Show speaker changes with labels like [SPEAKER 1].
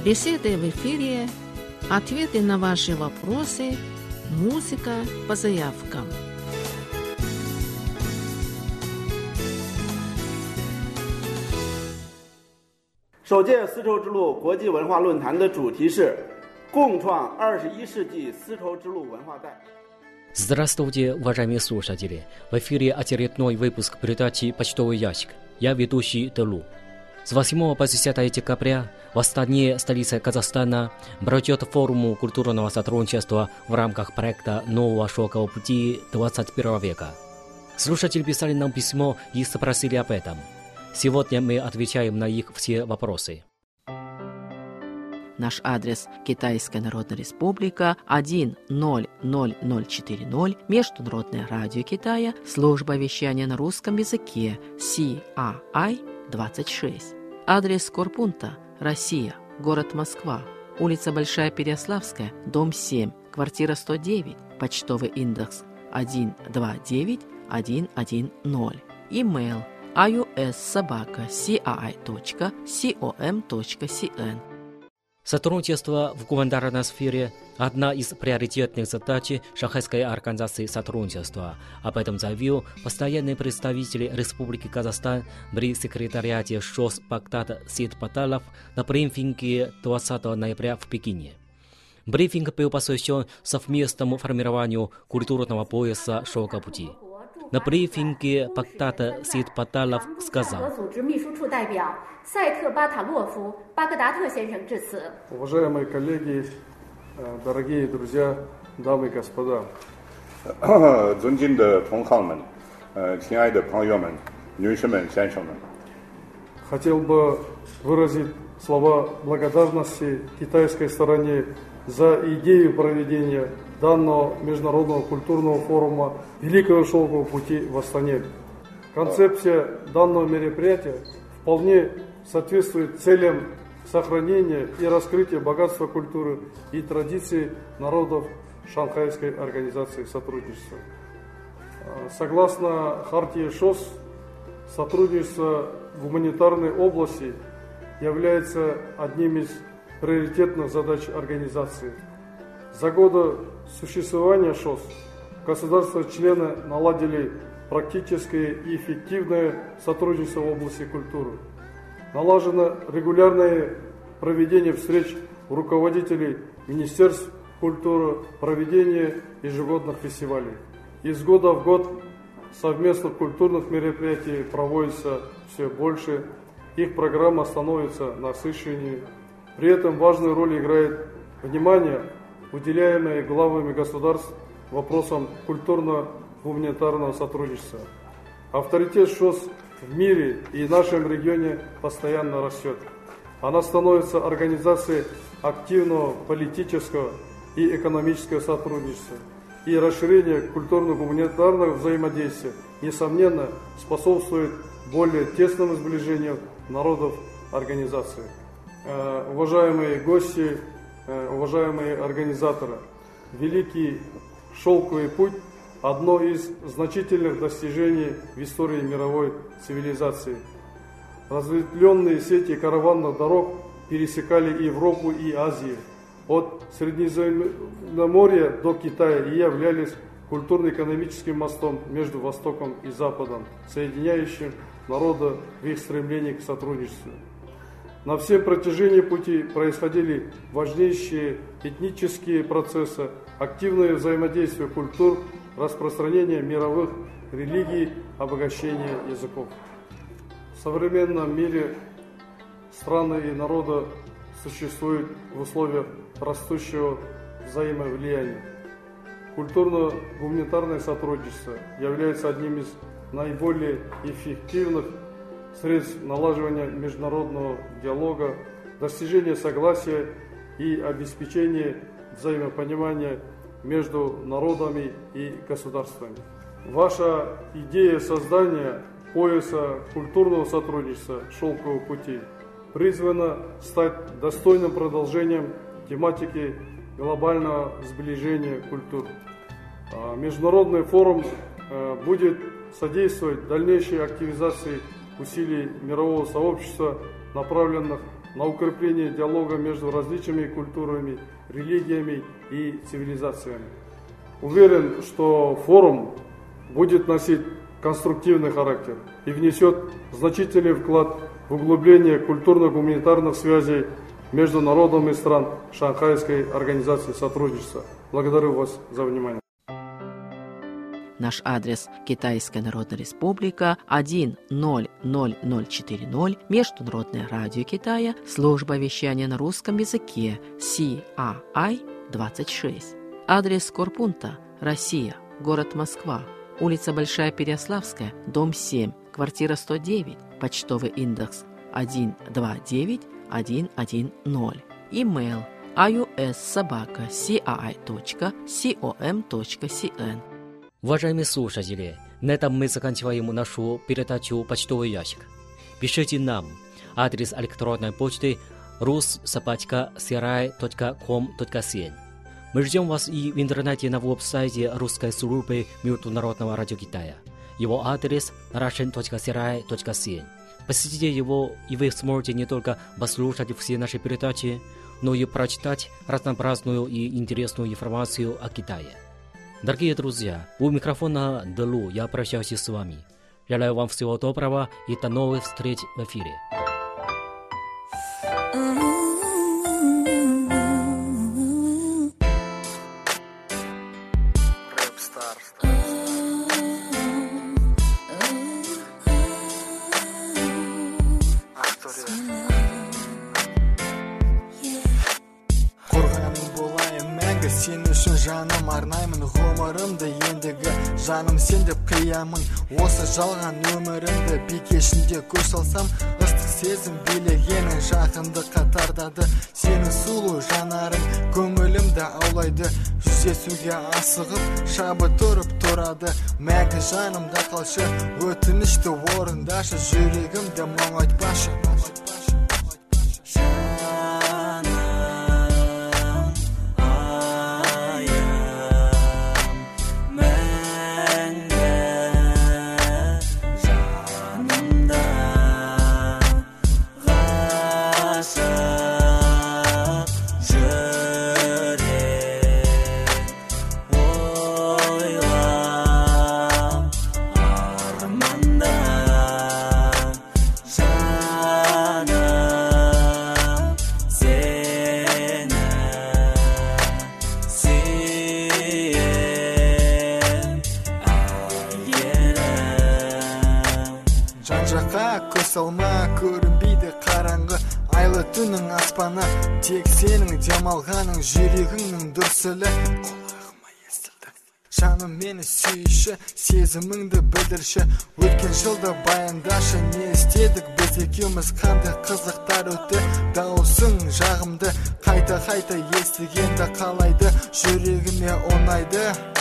[SPEAKER 1] Беседы в эфире, ответы на ваши вопросы, музыка по заявкам.
[SPEAKER 2] 首届丝绸之路国际文化论坛的主题是共创21世纪丝绸之路文化带。
[SPEAKER 3] Здравствуйте, уважаемые слушатели! В эфире очередной выпуск передачи «Почтовый ящик». Я ведущий Делу. С 8 по 10 декабря в Астане, столице Казахстана, пройдет форум культурного сотрудничества в рамках проекта «Нового шелкового пути 21 века». Слушатели писали нам письмо и спросили об этом. Сегодня мы отвечаем на их все вопросы.
[SPEAKER 1] Наш адрес: Китайская Народная Республика, 100040, Международное радио Китая, служба вещания на русском языке, CRI-26. Адрес корпункта: Россия, город Москва, улица Большая Переяславская, дом 7, квартира 109, почтовый индекс 129110. Имейл: ius@cri.com.cn.
[SPEAKER 3] Сотрудничество в гуманитарной сфере – одна из приоритетных задач Шанхайской организации сотрудничества. Об этом заявил постоянный представитель Республики Казахстан при секретариате ШОС Багдад Сид Баталов на брифинге 20 ноября в Пекине. Брифинг был посвящен совместному формированию культурного пояса «Шелкового пути». На брифинге Багдад Сид Баталов сказал:
[SPEAKER 4] Уважаемые коллеги, дорогие друзья, дамы и господа. Хотел бы выразить слова благодарности китайской стороне за идею проведения данного международного культурного форума Великого Шелкового пути в Астане. Концепция данного мероприятия вполне соответствует целям сохранения и раскрытия богатства культуры и традиций народов Шанхайской организации сотрудничества. Согласно хартии ШОС, сотрудничество в гуманитарной области является одним из приоритетных задач организации. За годы существования ШОС государства-члены наладили практическое и эффективное сотрудничество в области культуры. Налажено регулярное проведение встреч руководителей министерств культуры, проведение ежегодных фестивалей. Из года в год совместных культурных мероприятий проводится все больше, их программа становится насыщеннее. При этом важную роль играет внимание, уделяемое главами государств вопросам культурно-гуманитарного сотрудничества. Авторитет ШОС в мире и в нашем регионе постоянно растет. Она становится организацией активного политического и экономического сотрудничества. И расширение культурно-гуманитарного взаимодействия, несомненно, способствует более тесному сближению народов организации. Уважаемые гости, уважаемые организаторы, Великий Шелковый путь – одно из значительных достижений в истории мировой цивилизации. Разветвленные сети караванных дорог пересекали Европу и Азию. От Средиземноморья до Китая и являлись культурно-экономическим мостом между Востоком и Западом, соединяющим народы в их стремлении к сотрудничеству. На всем протяжении пути происходили важнейшие этнические процессы, активное взаимодействие культур, распространение мировых религий, обогащение языков. В современном мире страны и народы существуют в условиях растущего взаимовлияния. Культурно-гуманитарное сотрудничество является одним из наиболее эффективных средств налаживания международного диалога, достижения согласия и обеспечения взаимопонимания между народами и государствами. Ваша идея создания пояса культурного сотрудничества «Шелкового пути» призвана стать достойным продолжением тематики глобального сближения культур. Международный форум будет содействовать дальнейшей активизации усилий мирового сообщества, направленных на укрепление диалога между различными культурами, религиями и цивилизациями. Уверен, что форум будет носить конструктивный характер и внесет значительный вклад в углубление культурно-гуманитарных связей между народами стран Шанхайской организации сотрудничества. Благодарю вас за внимание.
[SPEAKER 1] Наш адрес: Китайская Народная Республика, 100040, Международное радио Китая, служба вещания на русском языке, CRI 26. Адрес корпункта: Россия, город Москва, улица Большая Переяславская, дом 7, квартира 109, почтовый индекс 129110. Имейл: ius@cri.com.cn.
[SPEAKER 3] Уважаемые слушатели, на этом мы заканчиваем нашу передачу «Почтовый ящик». Пишите нам. Адрес электронной почты rus@cri.com.cn. Мы ждем вас и в интернете на веб-сайте русской службы Международного радио Китая. Его адрес russian.cri.cn. Посетите его, и вы сможете не только послушать все наши передачи, но и прочитать разнообразную и интересную информацию о Китае. Дорогие друзья, у микрофона Делу я прощаюсь с вами. Желаю вам всего доброго и до новых встреч в эфире.
[SPEAKER 5] Сен үшін жаным арнаймын ғұмырымды ендігі жаным сен деп қиямын осы жалған өмірімді бикешінде көз салсам ыстық сезім билегенің жақынды қатардады сені сұлу жанарың көңілімді аулайды жүздесуге асығып шабыт тұрып тұрады мәңгі жанымда қалшы өтінішті орындашы жүрегімді мұңайтпашы көрінбейді қараңғы айлы түннің аспаны тек сенің демалғаның жүрегіңнің дүрсілі құлағыма естілді жаным мені сүйші сезіміңді білдірші өткен жылды баяндашы не істедік біз екеуміз қандай қызықтар өтті дауысың жағымды қайта естігенді қалайды жүрегіме ұнайды